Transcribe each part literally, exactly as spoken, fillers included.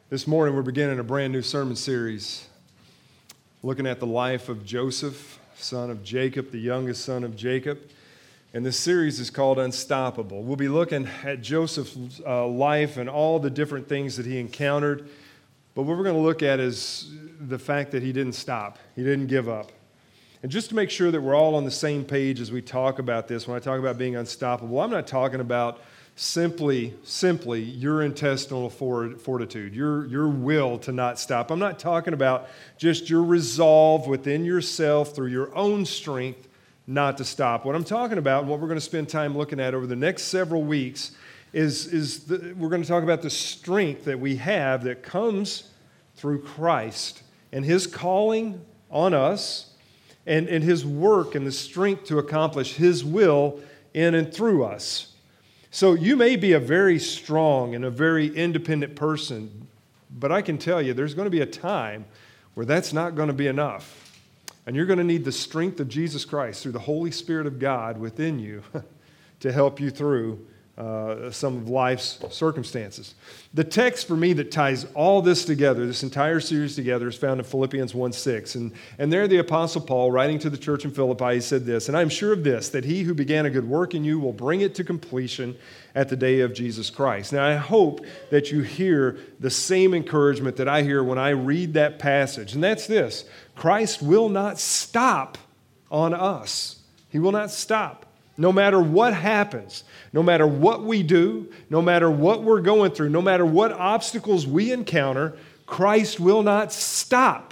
This morning we're beginning a brand new sermon series looking at the life of Joseph, son of Jacob, the youngest son of Jacob. And this series is called Unstoppable. We'll be looking at Joseph's uh, life and all the different things that he encountered. But what we're going to look at is the fact that he didn't stop. He didn't give up. And just to make sure that we're all on the same page as we talk about this, when I talk about being unstoppable, I'm not talking about simply, simply your intestinal fortitude, your, your will to not stop. I'm not talking about just your resolve within yourself through your own strength not to stop. What I'm talking about, and what we're going to spend time looking at over the next several weeks, is, is the, we're going to talk about the strength that we have that comes through Christ and His calling on us and, and His work and the strength to accomplish His will in and through us. So you may be a very strong and a very independent person, but I can tell you there's going to be a time where that's not going to be enough. And you're going to need the strength of Jesus Christ through the Holy Spirit of God within you to help you through uh, some of life's circumstances. The text for me that ties all this together, this entire series together, is found in Philippians one six. And, and there the Apostle Paul, writing to the church in Philippi, he said this, "And I am sure of this, that he who began a good work in you will bring it to completion at the day of Jesus Christ." Now, I hope that you hear the same encouragement that I hear when I read that passage. And that's this: Christ will not stop on us. He will not stop. No matter what happens, no matter what we do, no matter what we're going through, no matter what obstacles we encounter, Christ will not stop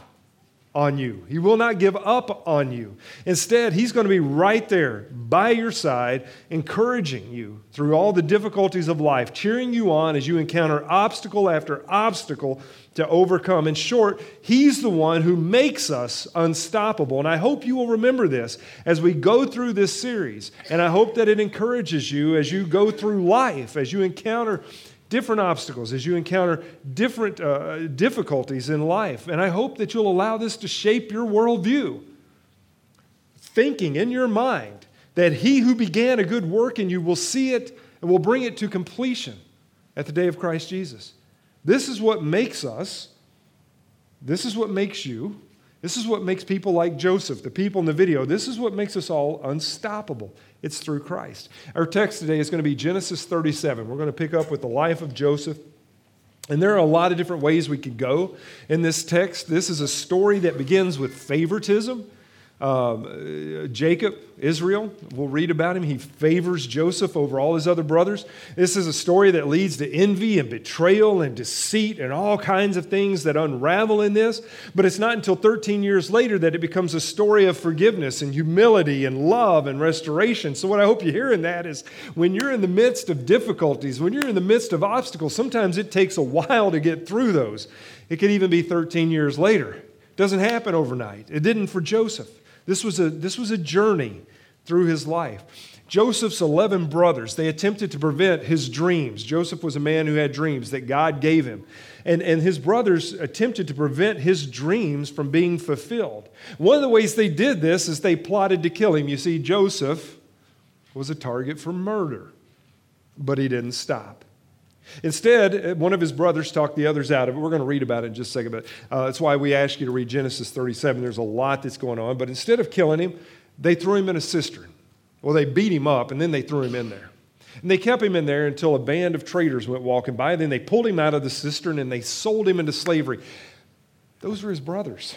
on you. He will not give up on you. Instead, He's going to be right there by your side, encouraging you through all the difficulties of life, cheering you on as you encounter obstacle after obstacle to overcome. In short, He's the one who makes us unstoppable. And I hope you will remember this as we go through this series. And I hope that it encourages you as you go through life, as you encounter different obstacles, as you encounter different uh, difficulties in life. And I hope that you'll allow this to shape your worldview, thinking in your mind that He who began a good work in you will see it and will bring it to completion at the day of Christ Jesus. This is what makes us, this is what makes you, this is what makes people like Joseph, the people in the video, this is what makes us all unstoppable. It's through Christ. Our text today is going to be Genesis thirty-seven. We're going to pick up with the life of Joseph. And there are a lot of different ways we could go in this text. This is a story that begins with favoritism. Um, Jacob, Israel, we'll read about him. He favors Joseph over all his other brothers. This is a story that leads to envy and betrayal and deceit and all kinds of things that unravel in this. But it's not until thirteen years later that it becomes a story of forgiveness and humility and love and restoration. So what I hope you hear in that is when you're in the midst of difficulties, when you're in the midst of obstacles, sometimes it takes a while to get through those. It could even be thirteen years later. It doesn't happen overnight. It didn't for Joseph. This was a this was a journey through his life. Joseph's eleven brothers, they attempted to prevent his dreams. Joseph was a man who had dreams that God gave him. And, and his brothers attempted to prevent his dreams from being fulfilled. One of the ways they did this is they plotted to kill him. You see, Joseph was a target for murder, but he didn't stop. Instead, one of his brothers talked the others out of it. We're going to read about it in just a second, but uh, that's why we ask you to read Genesis thirty-seven. There's a lot that's going on. But instead of killing him, they threw him in a cistern. Well, they beat him up, and then they threw him in there. And they kept him in there until a band of traders went walking by. Then they pulled him out of the cistern, and they sold him into slavery. Those were his brothers.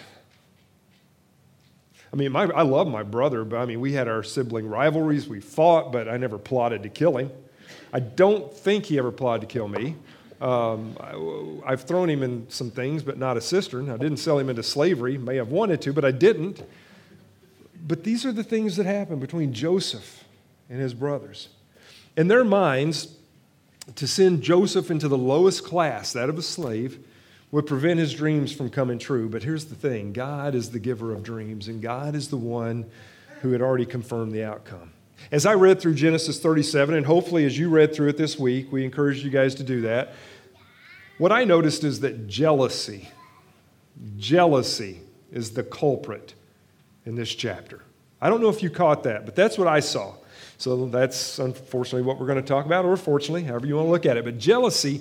I mean, my, I love my brother, but I mean, we had our sibling rivalries. We fought, but I never plotted to kill him. I don't think he ever plotted to kill me. Um, I, I've thrown him in some things, but not a cistern. I didn't sell him into slavery. May have wanted to, but I didn't. But these are the things that happened between Joseph and his brothers. In their minds, to send Joseph into the lowest class, that of a slave, would prevent his dreams from coming true. But here's the thing. God is the giver of dreams, and God is the one who had already confirmed the outcome. As I read through Genesis thirty-seven, and hopefully as you read through it this week, we encourage you guys to do that, what I noticed is that jealousy, jealousy is the culprit in this chapter. I don't know if you caught that, but that's what I saw. So that's unfortunately what we're going to talk about, or fortunately, however you want to look at it. But jealousy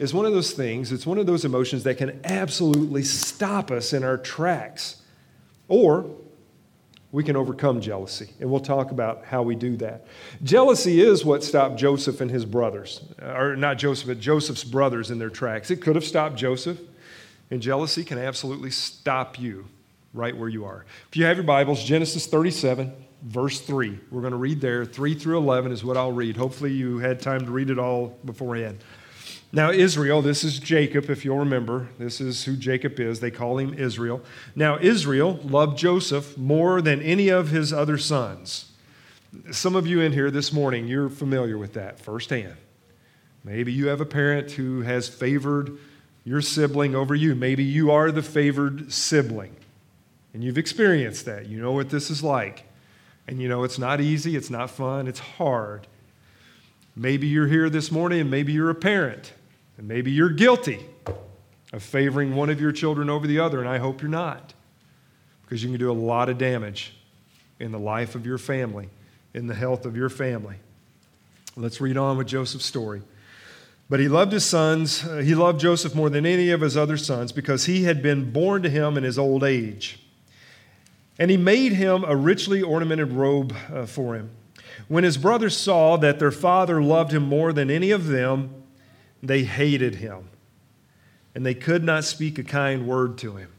is one of those things, it's one of those emotions that can absolutely stop us in our tracks. Or we can overcome jealousy, and we'll talk about how we do that. Jealousy is what stopped Joseph and his brothers, or not Joseph, but Joseph's brothers in their tracks. It could have stopped Joseph, and jealousy can absolutely stop you right where you are. If you have your Bibles, Genesis thirty-seven, verse three. We're going to read there. three through eleven is what I'll read. Hopefully you had time to read it all beforehand. Now Israel, this is Jacob, if you'll remember. This is who Jacob is. They call him Israel. Now Israel loved Joseph more than any of his other sons. Some of you in here this morning, you're familiar with that firsthand. Maybe you have a parent who has favored your sibling over you. Maybe you are the favored sibling. And you've experienced that. You know what this is like. And you know it's not easy, it's not fun, it's hard. Maybe you're here this morning and maybe you're a parent. And maybe you're guilty of favoring one of your children over the other, and I hope you're not. Because you can do a lot of damage in the life of your family, in the health of your family. Let's read on with Joseph's story. But he loved his sons, uh, he loved Joseph more than any of his other sons because he had been born to him in his old age. And he made him a richly ornamented robe uh, for him. When his brothers saw that their father loved him more than any of them, they hated him, and they could not speak a kind word to him.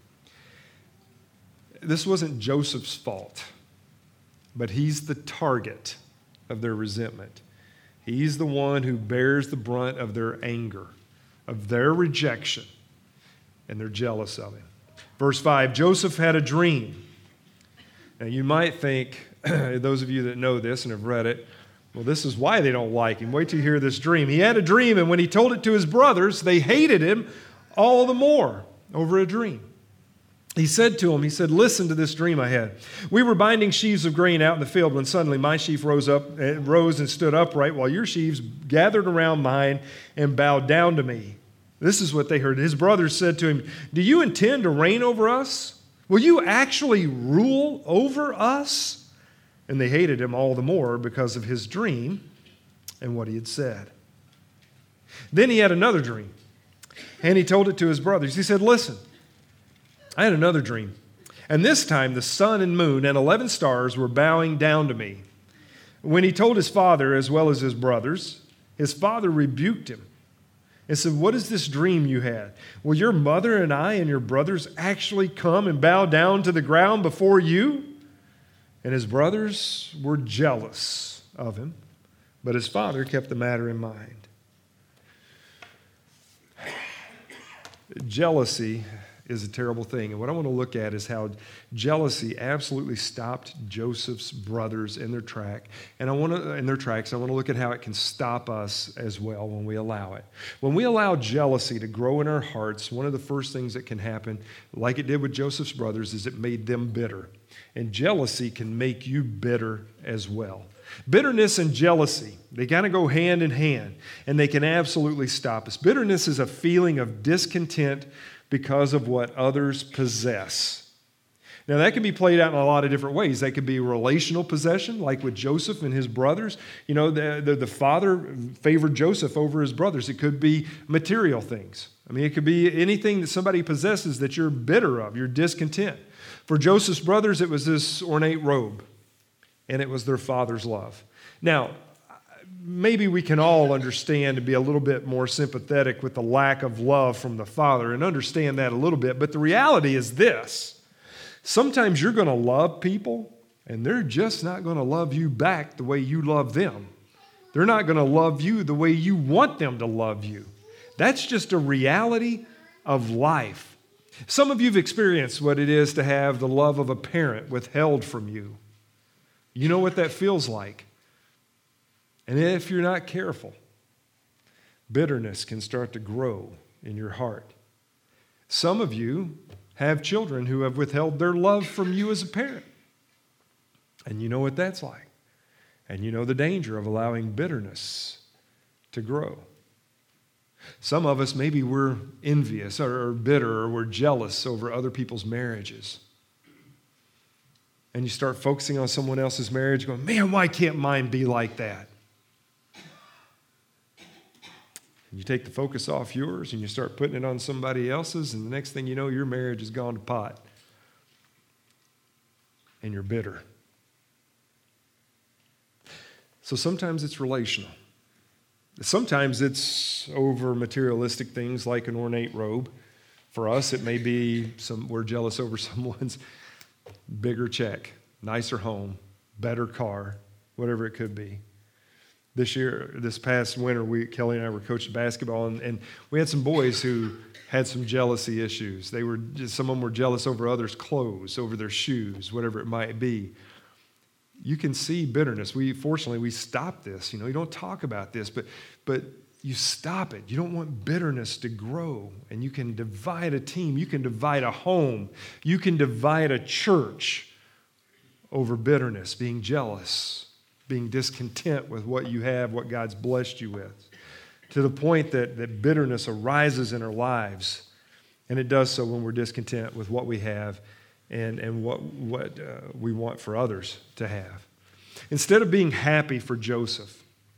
This wasn't Joseph's fault, but he's the target of their resentment. He's the one who bears the brunt of their anger, of their rejection, and they're jealous of him. Verse five, Joseph had a dream. Now, you might think, those of you that know this and have read it, well, this is why they don't like him. Wait till you hear this dream. He had a dream, and when he told it to his brothers, they hated him all the more over a dream. He said to him, he said, listen to this dream I had. We were binding sheaves of grain out in the field when suddenly my sheaf rose up, rose and stood upright while your sheaves gathered around mine and bowed down to me. This is what they heard. His brothers said to him, do you intend to reign over us? Will you actually rule over us? And they hated him all the more because of his dream and what he had said. Then he had another dream, and he told it to his brothers. He said, listen, I had another dream, and this time the sun and moon and eleven stars were bowing down to me. When he told his father as well as his brothers, his father rebuked him and said, what is this dream you had? Will your mother and I and your brothers actually come and bow down to the ground before you? And his brothers were jealous of him, but his father kept the matter in mind. Jealousy is a terrible thing. And what I want to look at is how jealousy absolutely stopped Joseph's brothers in their track. And I want to in their tracks, I want to look at how it can stop us as well when we allow it. When we allow jealousy to grow in our hearts, one of the first things that can happen, like it did with Joseph's brothers, is it made them bitter. And jealousy can make you bitter as well. Bitterness and jealousy, they kind of go hand in hand, and they can absolutely stop us. Bitterness is a feeling of discontent because of what others possess. Now, that can be played out in a lot of different ways. That could be relational possession, like with Joseph and his brothers. You know, the, the, the father favored Joseph over his brothers. It could be material things. I mean, it could be anything that somebody possesses that you're bitter of, you're discontent. For Joseph's brothers, it was this ornate robe, and it was their father's love. Now, maybe we can all understand and be a little bit more sympathetic with the lack of love from the father and understand that a little bit, but the reality is this. Sometimes you're going to love people, and they're just not going to love you back the way you love them. They're not going to love you the way you want them to love you. That's just a reality of life. Some of you have experienced what it is to have the love of a parent withheld from you. You know what that feels like. And if you're not careful, bitterness can start to grow in your heart. Some of you have children who have withheld their love from you as a parent. And you know what that's like. And you know the danger of allowing bitterness to grow. Some of us, maybe we're envious or bitter or we're jealous over other people's marriages. And you start focusing on someone else's marriage going, man, why can't mine be like that? You take the focus off yours and you start putting it on somebody else's, and the next thing you know, your marriage has gone to pot. And you're bitter. So sometimes it's relational. Sometimes it's over materialistic things like an ornate robe. For us, it may be some we're jealous over someone's bigger check, nicer home, better car, whatever it could be. This year, this past winter, we Kelly and I were coaching basketball, and, and we had some boys who had some jealousy issues. They were some of them were jealous over others' clothes, over their shoes, whatever it might be. You can see bitterness. We fortunately we stop this. You know, you don't talk about this, but but you stop it. You don't want bitterness to grow, and you can divide a team. You can divide a home. You can divide a church over bitterness, being jealous, being discontent with what you have, what God's blessed you with, to the point that, that bitterness arises in our lives, and it does so when we're discontent with what we have and, and what, what uh, we want for others to have. Instead of being happy for Joseph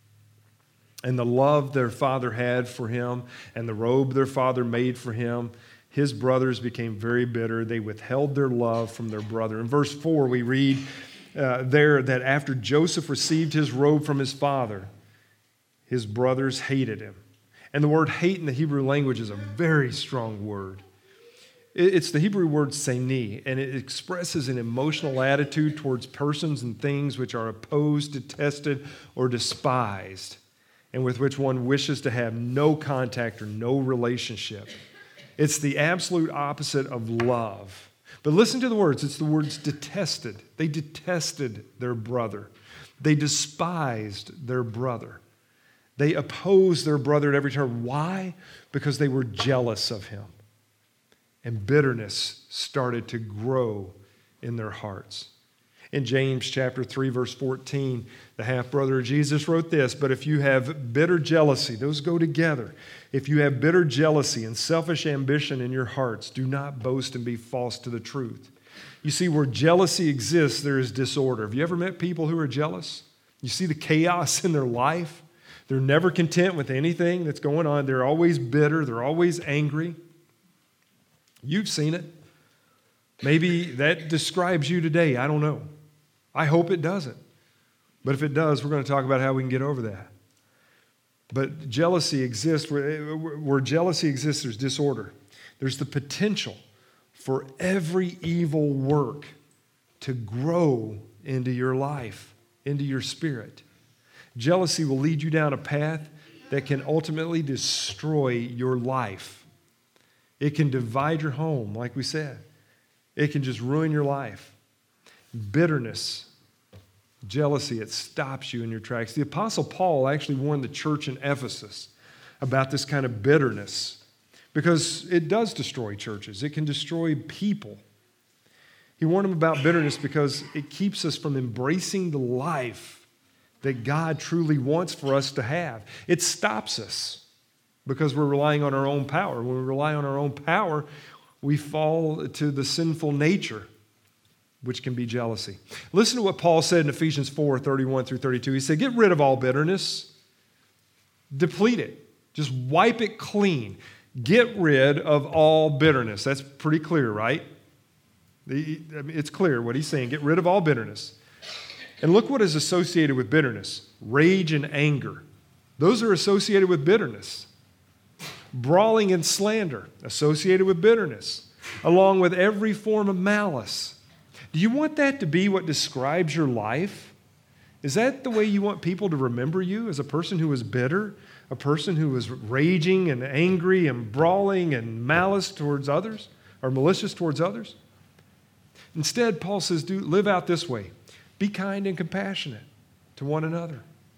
and the love their father had for him and the robe their father made for him, his brothers became very bitter. They withheld their love from their brother. In verse four, we read uh, there that after Joseph received his robe from his father, his brothers hated him. And the word hate in the Hebrew language is a very strong word. It's the Hebrew word seni, and it expresses an emotional attitude towards persons and things which are opposed, detested, or despised, and with which one wishes to have no contact or no relationship. It's the absolute opposite of love. But listen to the words. It's the words detested. They detested their brother. They despised their brother. They opposed their brother at every turn. Why? Because they were jealous of him. And bitterness started to grow in their hearts. In James chapter three, verse fourteen, the half-brother of Jesus wrote this, "But if you have bitter jealousy," those go together, "if you have bitter jealousy and selfish ambition in your hearts, do not boast and be false to the truth." You see, where jealousy exists, there is disorder. Have you ever met people who are jealous? You see the chaos in their life. They're never content with anything that's going on. They're always bitter. They're always angry. You've seen it. Maybe that describes you today. I don't know. I hope it doesn't. But if it does, we're going to talk about how we can get over that. But jealousy exists. Where, where jealousy exists, there's disorder. There's the potential for every evil work to grow into your life, into your spirit. Jealousy will lead you down a path that can ultimately destroy your life. It can divide your home, like we said. It can just ruin your life. Bitterness, jealousy, it stops you in your tracks. The Apostle Paul actually warned the church in Ephesus about this kind of bitterness because it does destroy churches. It can destroy people. He warned them about bitterness because it keeps us from embracing the life that God truly wants for us to have. It stops us because we're relying on our own power. When we rely on our own power, we fall to the sinful nature, which can be jealousy. Listen to what Paul said in Ephesians four, thirty-one through thirty-two. He said, "Get rid of all bitterness, deplete it, just wipe it clean. Get rid of all bitterness." That's pretty clear, right? It's clear what he's saying. Get rid of all bitterness. And look what is associated with bitterness. Rage and anger. Those are associated with bitterness. Brawling and slander, associated with bitterness, along with every form of malice. Do you want that to be what describes your life? Is that the way you want people to remember you, as a person who is bitter, a person who is raging and angry and brawling and malice towards others, or malicious towards others? Instead, Paul says, do live out this way. Be kind and compassionate to one another.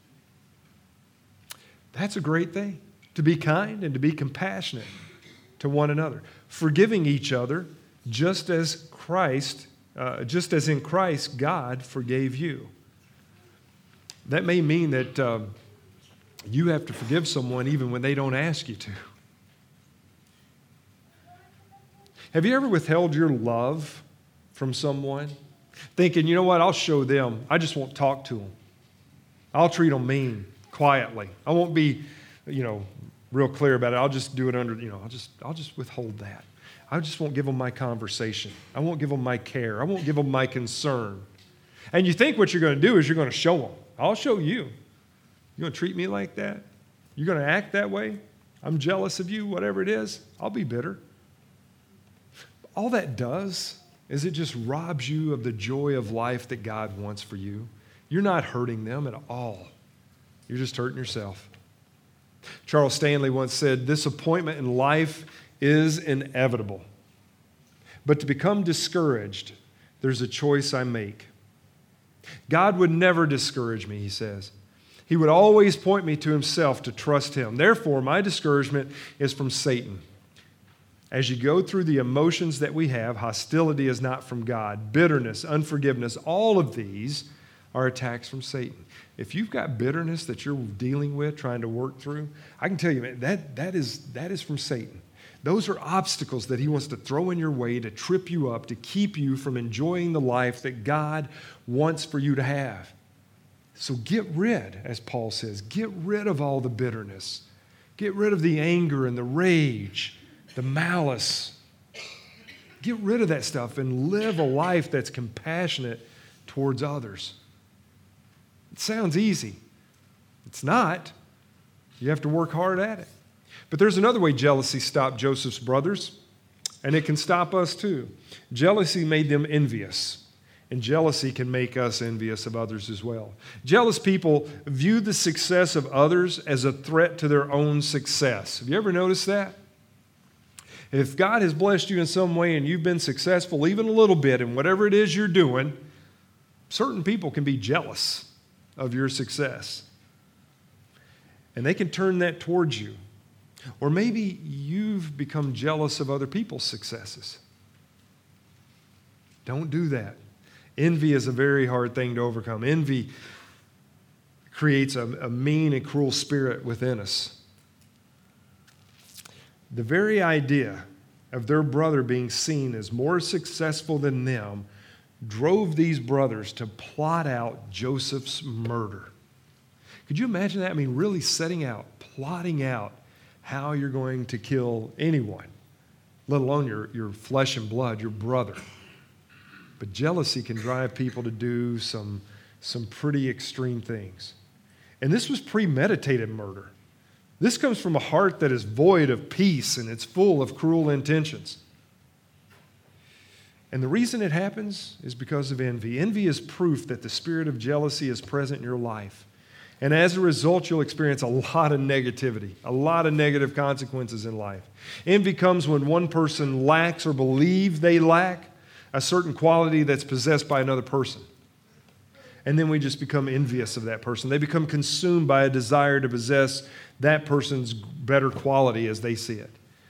That's a great thing. To be kind and to be compassionate to one another, forgiving each other just as Christ, uh, just as in Christ God forgave you. That may mean that um, you have to forgive someone even when they don't ask you to. Have you ever withheld your love from someone, thinking, you know what, I'll show them. I just won't talk to them. I'll treat them mean, quietly. I won't be, you know, real clear about it. I'll just do it under, you know, I'll just, I'll just withhold that. I just won't give them my conversation. I won't give them my care. I won't give them my concern. And you think what you're going to do is you're going to show them. I'll show you. You're going to treat me like that? You're going to act that way? I'm jealous of you, whatever it is. I'll be bitter. All that does is it just robs you of the joy of life that God wants for you. You're not hurting them at all. You're just hurting yourself. Charles Stanley once said, "Disappointment in life is inevitable. But to become discouraged, there's a choice I make. God would never discourage me," he says. "He would always point me to himself to trust him. Therefore, my discouragement is from Satan." As you go through the emotions that we have, hostility is not from God. Bitterness, unforgiveness, all of these are attacks from Satan. If you've got bitterness that you're dealing with, trying to work through, I can tell you, man, that, that, is, that is from Satan. Those are obstacles that he wants to throw in your way to trip you up, to keep you from enjoying the life that God wants for you to have. So get rid, as Paul says, get rid of all the bitterness. Get rid of the anger and the rage, the malice. Get rid of that stuff and live a life that's compassionate towards others. It sounds easy. It's not. You have to work hard at it. But there's another way jealousy stopped Joseph's brothers, and it can stop us too. Jealousy made them envious, and jealousy can make us envious of others as well. Jealous people view the success of others as a threat to their own success. Have you ever noticed that? If God has blessed you in some way and you've been successful even a little bit in whatever it is you're doing, certain people can be jealous of your success. And they can turn that towards you. Or maybe you've become jealous of other people's successes. Don't do that. Envy is a very hard thing to overcome. Envy creates a, a mean and cruel spirit within us. The very idea of their brother being seen as more successful than them drove these brothers to plot out Joseph's murder. Could you imagine that? I mean, really setting out, plotting out how you're going to kill anyone, let alone your, your flesh and blood, your brother. But jealousy can drive people to do some, some pretty extreme things. And this was premeditated murder. This comes from a heart that is void of peace and it's full of cruel intentions. And the reason it happens is because of envy. Envy is proof that the spirit of jealousy is present in your life. And as a result, you'll experience a lot of negativity, a lot of negative consequences in life. Envy comes when one person lacks or believes they lack a certain quality that's possessed by another person. And then we just become envious of that person. They become consumed by a desire to possess that person's better quality as they see it.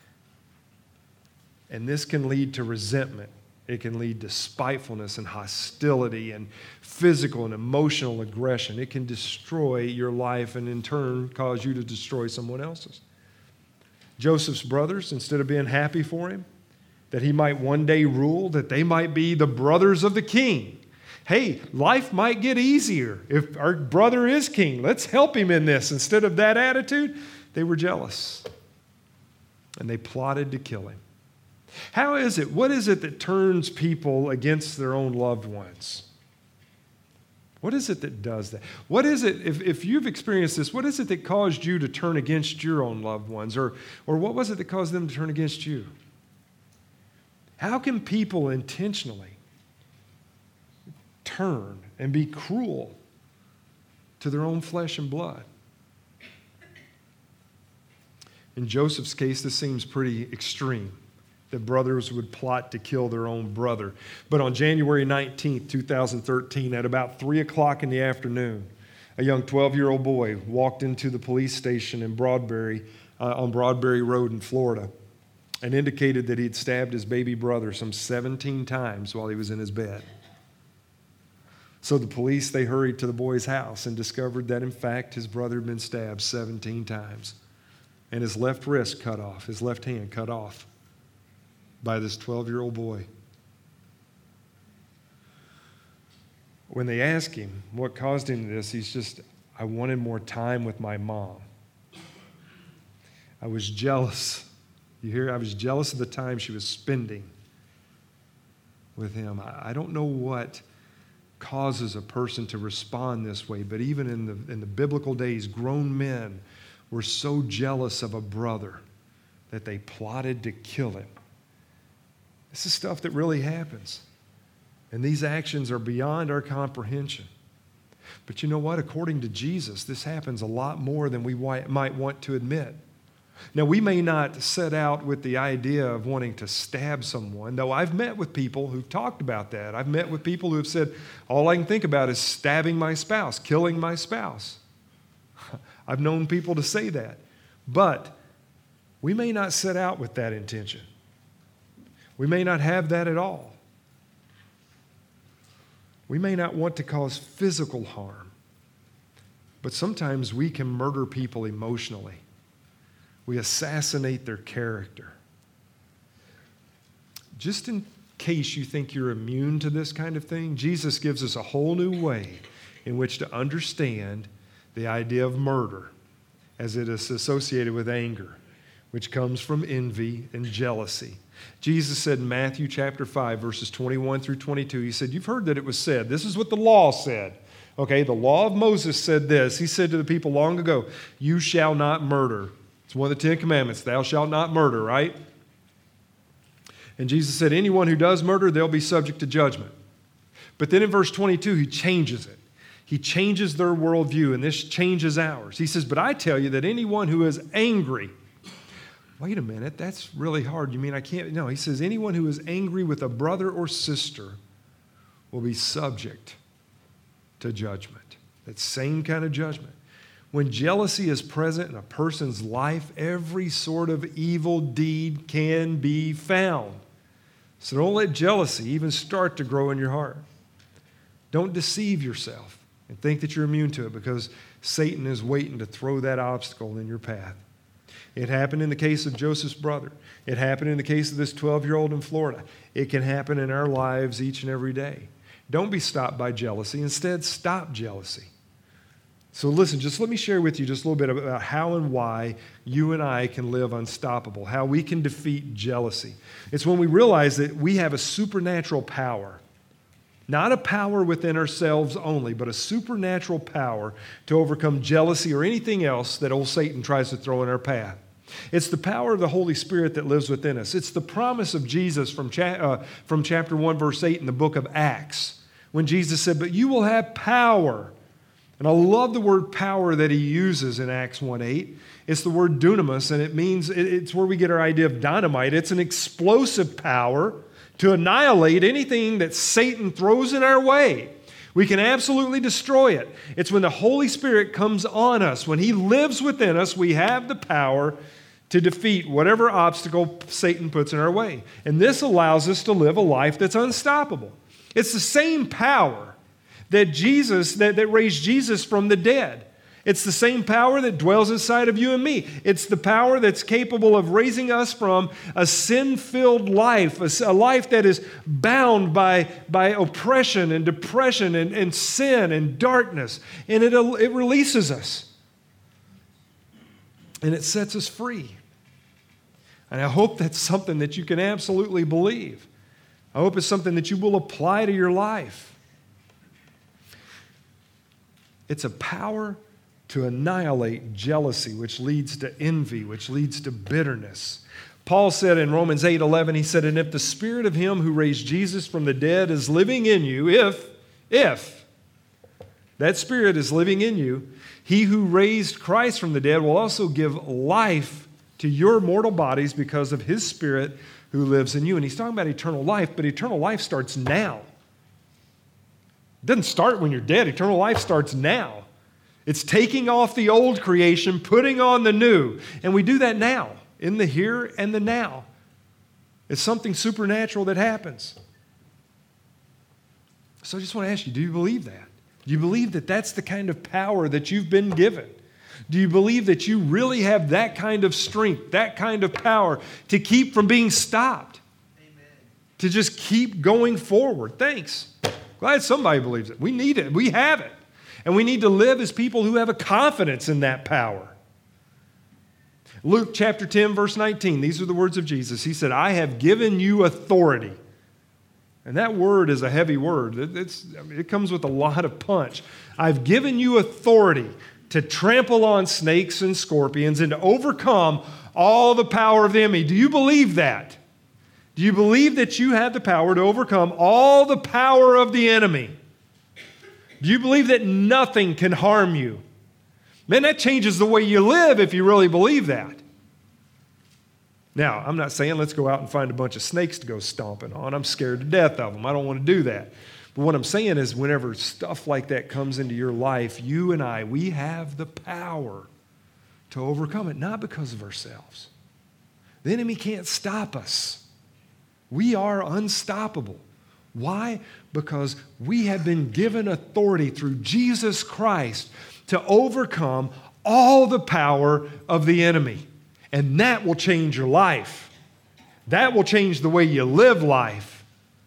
And this can lead to resentment. It can lead to spitefulness and hostility and physical and emotional aggression. It can destroy your life and in turn cause you to destroy someone else's. Joseph's brothers, instead of being happy for him, that he might one day rule, that they might be the brothers of the king. Hey, life might get easier if our brother is king. Let's help him in this. Instead of that attitude, they were jealous. And they plotted to kill him. How is it? What is it that turns people against their own loved ones? What is it that does that? What is it, if, if you've experienced this, what is it that caused you to turn against your own loved ones? Or, or what was it that caused them to turn against you? How can people intentionally turn and be cruel to their own flesh and blood? In Joseph's case, this seems pretty extreme, that brothers would plot to kill their own brother. But on January nineteenth, twenty thirteen, at about three o'clock in the afternoon, a young twelve-year-old boy walked into the police station in Broadbury, uh, on Broadbury Road in Florida, and indicated that he'd stabbed his baby brother some seventeen times while he was in his bed. So the police, they hurried to the boy's house and discovered that, in fact, his brother had been stabbed seventeen times and his left wrist cut off, his left hand cut off by this twelve-year-old boy. When they ask him what caused him this, he's just, I wanted more time with my mom. I was jealous. You hear? I was jealous of the time she was spending with him. I don't know what causes a person to respond this way, but even in the, in the biblical days, grown men were so jealous of a brother that they plotted to kill him. This is stuff that really happens. And these actions are beyond our comprehension. But you know what? According to Jesus, this happens a lot more than we might want to admit. Now, we may not set out with the idea of wanting to stab someone, though I've met with people who've talked about that. I've met with people who have said, all I can think about is stabbing my spouse, killing my spouse. I've known people to say that. But we may not set out with that intention. We may not have that at all. We may not want to cause physical harm, but sometimes we can murder people emotionally. We assassinate their character. Just in case you think you're immune to this kind of thing, Jesus gives us a whole new way in which to understand the idea of murder as it is associated with anger, which comes from envy and jealousy. Jesus said in Matthew chapter five, verses twenty-one through twenty-two, he said, you've heard that it was said. This is what the law said. Okay, the law of Moses said this. He said to the people long ago, you shall not murder. It's one of the Ten Commandments. Thou shalt not murder, right? And Jesus said, anyone who does murder, they'll be subject to judgment. But then in verse twenty-two, he changes it. He changes their worldview, and this changes ours. He says, but I tell you that anyone who is angry, wait a minute, that's really hard. You mean I can't? No, he says, anyone who is angry with a brother or sister will be subject to judgment. That same kind of judgment. When jealousy is present in a person's life, every sort of evil deed can be found. So don't let jealousy even start to grow in your heart. Don't deceive yourself and think that you're immune to it, because Satan is waiting to throw that obstacle in your path. It happened in the case of Joseph's brother. It happened in the case of this twelve-year-old in Florida. It can happen in our lives each and every day. Don't be stopped by jealousy. Instead, stop jealousy. So listen, just let me share with you just a little bit about how and why you and I can live unstoppable, how we can defeat jealousy. It's when we realize that we have a supernatural power, not a power within ourselves only, but a supernatural power to overcome jealousy or anything else that old Satan tries to throw in our path. It's the power of the Holy Spirit that lives within us. It's the promise of Jesus from, cha- uh, from chapter one, verse eight in the book of Acts, when Jesus said, but you will have power. And I love the word power that he uses in Acts one eight. It's the word dunamis, and it means, it's where we get our idea of dynamite. It's an explosive power to annihilate anything that Satan throws in our way. We can absolutely destroy it. It's when the Holy Spirit comes on us. When he lives within us, we have the power to defeat whatever obstacle Satan puts in our way. And this allows us to live a life that's unstoppable. It's the same power that Jesus, that, that raised Jesus from the dead. It's the same power that dwells inside of you and me. It's the power that's capable of raising us from a sin-filled life, a, a life that is bound by, by oppression and depression and, and sin and darkness. And it, it releases us. And it sets us free. And I hope that's something that you can absolutely believe. I hope it's something that you will apply to your life. It's a power to annihilate jealousy, which leads to envy, which leads to bitterness. Paul said in Romans eight eleven, he said, and if the spirit of him who raised Jesus from the dead is living in you, if, if that spirit is living in you, he who raised Christ from the dead will also give life to your mortal bodies because of his spirit who lives in you. And he's talking about eternal life, but eternal life starts now. It doesn't start when you're dead. Eternal life starts now. It's taking off the old creation, putting on the new. And we do that now, in the here and the now. It's something supernatural that happens. So I just want to ask you, do you believe that? Do you believe that that's the kind of power that you've been given? Do you believe that you really have that kind of strength, that kind of power to keep from being stopped? Amen. To just keep going forward? Thanks. Glad somebody believes it. We need it. We have it. And we need to live as people who have a confidence in that power. Luke chapter ten, verse nineteen, these are the words of Jesus. He said, I have given you authority. And that word is a heavy word. It, it's, I mean, it comes with a lot of punch. I've given you authority to trample on snakes and scorpions and to overcome all the power of the enemy. Do you believe that? Do you believe that you have the power to overcome all the power of the enemy? Do you believe that nothing can harm you? Man, that changes the way you live if you really believe that. Now, I'm not saying let's go out and find a bunch of snakes to go stomping on. I'm scared to death of them. I don't want to do that. But what I'm saying is whenever stuff like that comes into your life, you and I, we have the power to overcome it, not because of ourselves. The enemy can't stop us. We are unstoppable. Why? Because we have been given authority through Jesus Christ to overcome all the power of the enemy. And that will change your life. That will change the way you live life.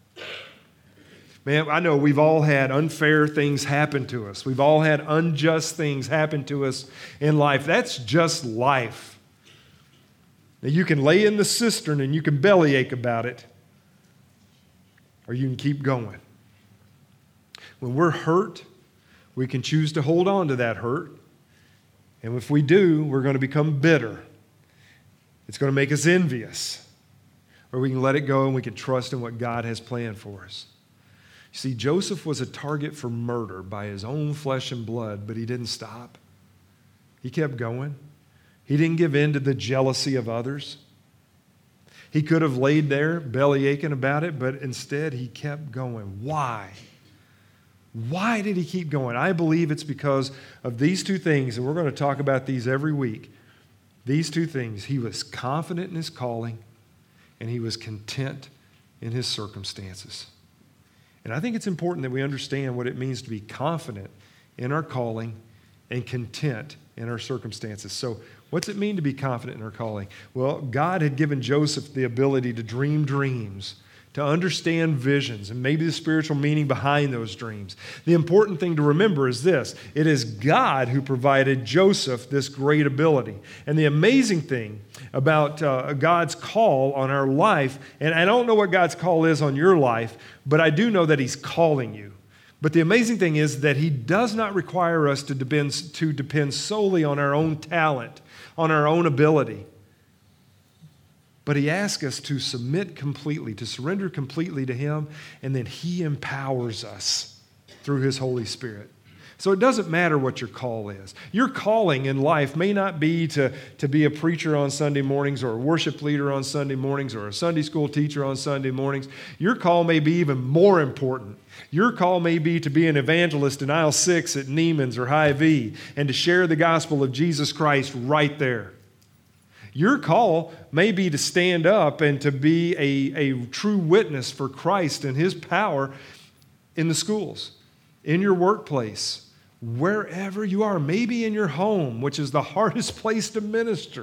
Man, I know we've all had unfair things happen to us. We've all had unjust things happen to us in life. That's just life. Now, you can lay in the cistern and you can bellyache about it, or you can keep going. When we're hurt, we can choose to hold on to that hurt. And if we do, we're going to become bitter. It's going to make us envious. Or we can let it go and we can trust in what God has planned for us. You see, Joseph was a target for murder by his own flesh and blood, but he didn't stop. He kept going. He didn't give in to the jealousy of others. He could have laid there belly aching about it, but instead he kept going. Why? Why did he keep going? I believe it's because of these two things, and we're going to talk about these every week. These two things. He was confident in his calling, and he was content in his circumstances. And I think it's important that we understand what it means to be confident in our calling and content in our circumstances. So what's it mean to be confident in our calling? Well, God had given Joseph the ability to dream dreams, to understand visions, and maybe the spiritual meaning behind those dreams. The important thing to remember is this: it is God who provided Joseph this great ability. And the amazing thing about uh, God's call on our life, and I don't know what God's call is on your life, but I do know that He's calling you. But the amazing thing is that He does not require us to depend, to depend solely on our own talent, on our own ability. But He asks us to submit completely, to surrender completely to Him, and then He empowers us through His Holy Spirit. So it doesn't matter what your call is. Your calling in life may not be to, to be a preacher on Sunday mornings or a worship leader on Sunday mornings or a Sunday school teacher on Sunday mornings. Your call may be even more important. Your call may be to be an evangelist in aisle six at Neiman's or Hy-Vee and to share the gospel of Jesus Christ right there. Your call may be to stand up and to be a, a true witness for Christ and His power in the schools, in your workplace, wherever you are, maybe in your home, which is the hardest place to minister.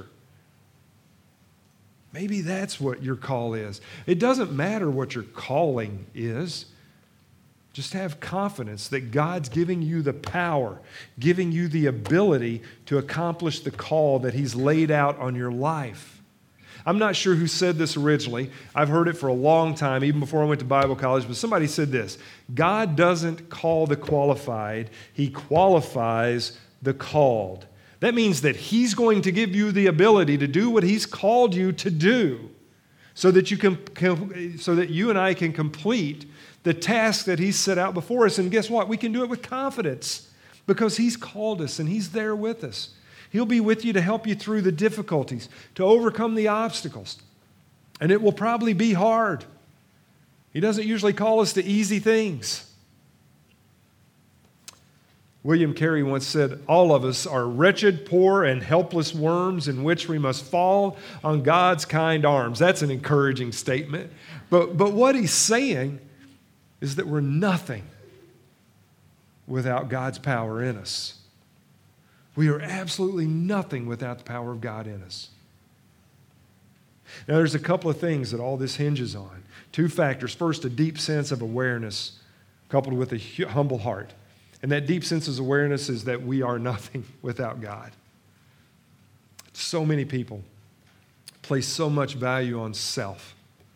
Maybe that's what your call is. It doesn't matter what your calling is. Just have confidence that God's giving you the power, giving you the ability to accomplish the call that He's laid out on your life. I'm not sure who said this originally. I've heard it for a long time, even before I went to Bible college, but somebody said this: God doesn't call the qualified, He qualifies the called. That means that He's going to give you the ability to do what He's called you to do so that you can, so that you and I can complete the task that He's set out before us. And guess what? We can do it with confidence because He's called us and He's there with us. He'll be with you to help you through the difficulties, to overcome the obstacles. And it will probably be hard. He doesn't usually call us to easy things. William Carey once said, "All of us are wretched, poor, and helpless worms in which we must fall on God's kind arms." That's an encouraging statement. But, but what he's saying is that we're nothing without God's power in us. We are absolutely nothing without the power of God in us. Now, there's a couple of things that all this hinges on. Two factors. First, a deep sense of awareness coupled with a humble heart. And that deep sense of awareness is that we are nothing without God. So many people place so much value on self.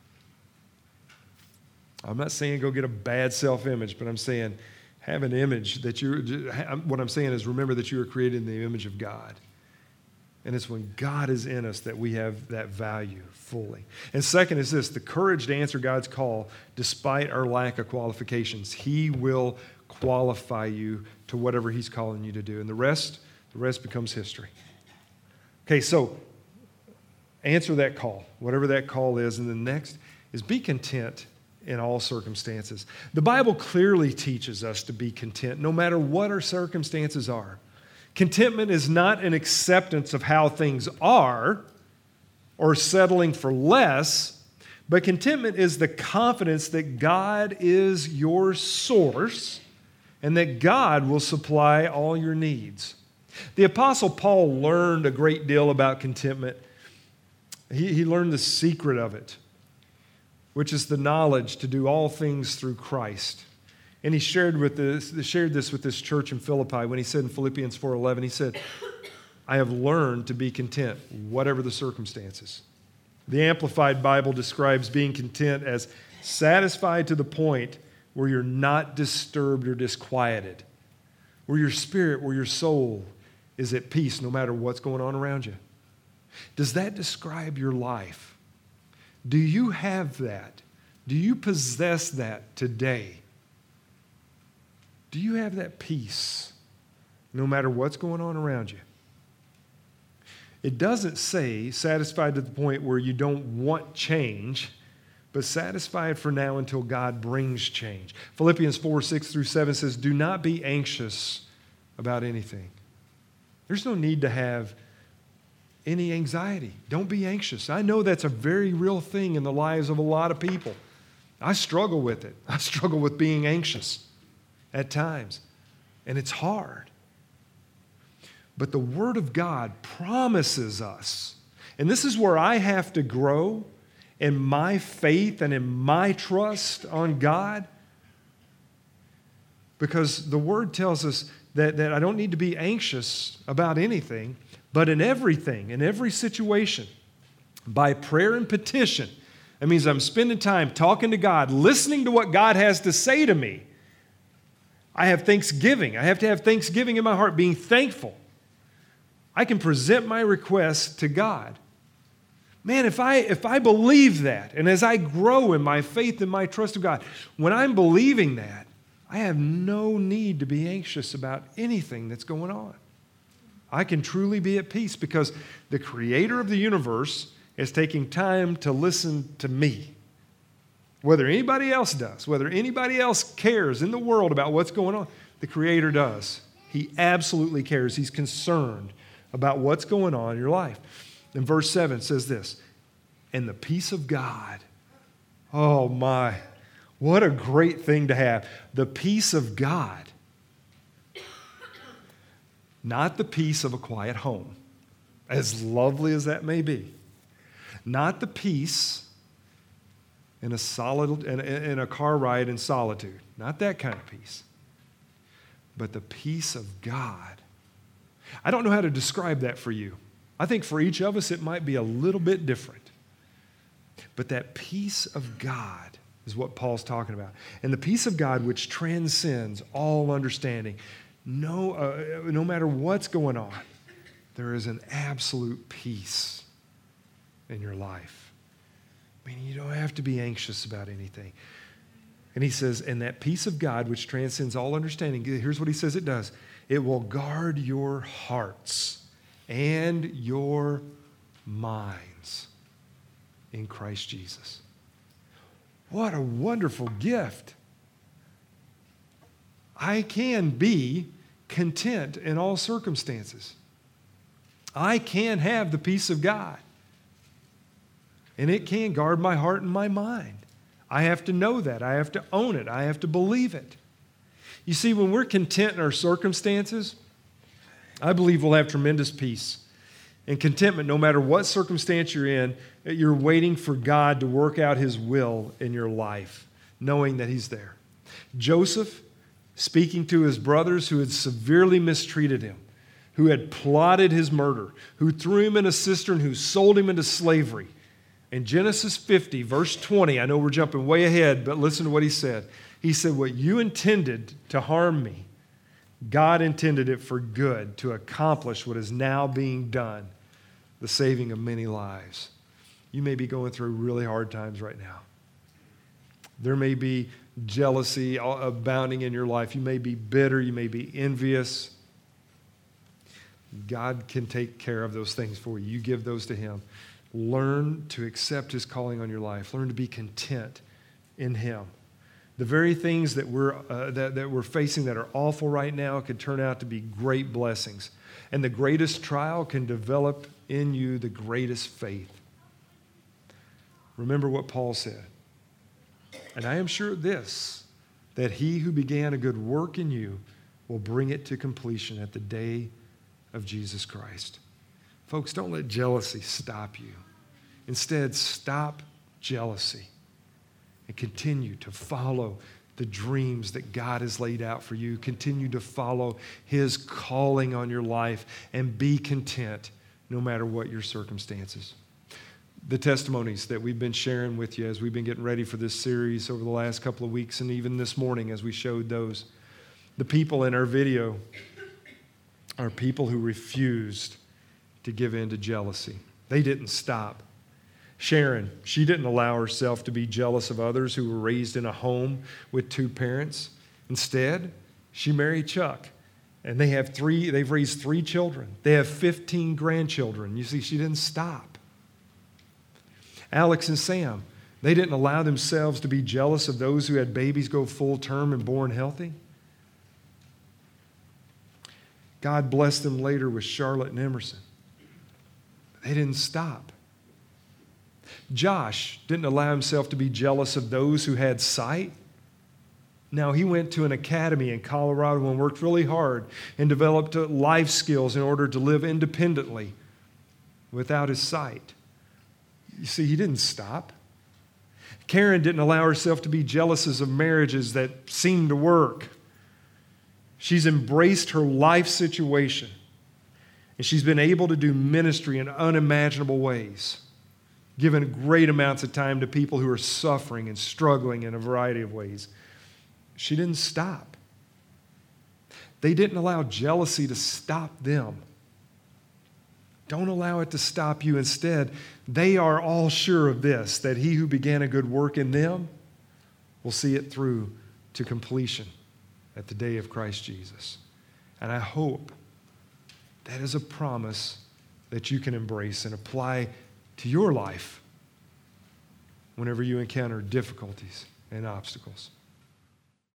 I'm not saying go get a bad self-image, but I'm saying have an image that you're, what I'm saying is remember that you were created in the image of God. And it's when God is in us that we have that value fully. And second is this, the courage to answer God's call despite our lack of qualifications. He will qualify you to whatever He's calling you to do. And the rest, the rest becomes history. Okay, so answer that call, whatever that call is. And the next is be content in all circumstances. The Bible clearly teaches us to be content no matter what our circumstances are. Contentment is not an acceptance of how things are or settling for less, but contentment is the confidence that God is your source and that God will supply all your needs. The Apostle Paul learned a great deal about contentment. He, he learned the secret of it, which is the knowledge to do all things through Christ. And he shared with this, shared this with this church in Philippi when he said in Philippians four eleven, he said, I have learned to be content, whatever the circumstances. The Amplified Bible describes being content as satisfied to the point where you're not disturbed or disquieted, where your spirit, where your soul is at peace no matter what's going on around you. Does that describe your life? Do you have that? Do you possess that today? Do you have that peace no matter what's going on around you? It doesn't say satisfied to the point where you don't want change, but satisfied for now until God brings change. Philippians four, six through seven says, do not be anxious about anything. There's no need to have any anxiety. Don't be anxious. I know that's a very real thing in the lives of a lot of people. I struggle with it. I struggle with being anxious at times, and it's hard. But the Word of God promises us, and this is where I have to grow in my faith and in my trust on God, because the Word tells us that, that I don't need to be anxious about anything, but in everything, in every situation, by prayer and petition. That means I'm spending time talking to God, listening to what God has to say to me. I have thanksgiving. I have to have thanksgiving in my heart, being thankful. I can present my requests to God. Man, if I, if I believe that, and as I grow in my faith and my trust of God, when I'm believing that, I have no need to be anxious about anything that's going on. I can truly be at peace because the Creator of the universe is taking time to listen to me. Whether anybody else does, whether anybody else cares in the world about what's going on, the Creator does. He absolutely cares. He's concerned about what's going on in your life. And verse seven says this, and the peace of God, oh my, what a great thing to have. The peace of God. Not the peace of a quiet home, as lovely as that may be. Not the peace in a solid in, in a car ride in solitude. Not that kind of peace. But the peace of God. I don't know how to describe that for you. I think for each of us it might be a little bit different. But that peace of God is what Paul's talking about. And the peace of God which transcends all understanding. No, uh, no matter what's going on, there is an absolute peace in your life. I mean, you don't have to be anxious about anything. And he says, and that peace of God, which transcends all understanding, here's what he says it does. It will guard your hearts and your minds in Christ Jesus. What a wonderful gift. I can be content in all circumstances. I can have the peace of God. And it can guard my heart and my mind. I have to know that. I have to own it. I have to believe it. You see, when we're content in our circumstances, I believe we'll have tremendous peace and contentment no matter what circumstance you're in. You're waiting for God to work out His will in your life, knowing that He's there. Joseph, speaking to his brothers who had severely mistreated him, who had plotted his murder, who threw him in a cistern, who sold him into slavery. In Genesis fifty, verse twenty, I know we're jumping way ahead, but listen to what he said. He said, what you intended to harm me, God intended it for good to accomplish what is now being done, the saving of many lives. You may be going through really hard times right now. There may be jealousy abounding in your life. You may be bitter. You may be envious. God can take care of those things for you. You give those to Him. Learn to accept His calling on your life. Learn to be content in Him. The very things that we're, uh, that, that we're facing that are awful right now could turn out to be great blessings. And the greatest trial can develop in you the greatest faith. Remember what Paul said. And I am sure of this, that He who began a good work in you will bring it to completion at the day of Jesus Christ. Folks, don't let jealousy stop you. Instead, stop jealousy and continue to follow the dreams that God has laid out for you. Continue to follow His calling on your life and be content no matter what your circumstances. The testimonies that we've been sharing with you as we've been getting ready for this series over the last couple of weeks and even this morning as we showed those. The people in our video are people who refused to give in to jealousy. They didn't stop. Sharon, she didn't allow herself to be jealous of others who were raised in a home with two parents. Instead, she married Chuck, and they have three, they've raised three children. They have fifteen grandchildren. You see, she didn't stop. Alex and Sam, they didn't allow themselves to be jealous of those who had babies go full term and born healthy. God blessed them later with Charlotte and Emerson. But they didn't stop. Josh didn't allow himself to be jealous of those who had sight. Now, he went to an academy in Colorado and worked really hard and developed life skills in order to live independently without his sight. You see, he didn't stop. Karen didn't allow herself to be jealous of marriages that seemed to work. She's embraced her life situation, and she's been able to do ministry in unimaginable ways, given great amounts of time to people who are suffering and struggling in a variety of ways. She didn't stop. They didn't allow jealousy to stop them. Don't allow it to stop you. Instead, they are all sure of this, that He who began a good work in them will see it through to completion at the day of Christ Jesus. And I hope that is a promise that you can embrace and apply to your life whenever you encounter difficulties and obstacles.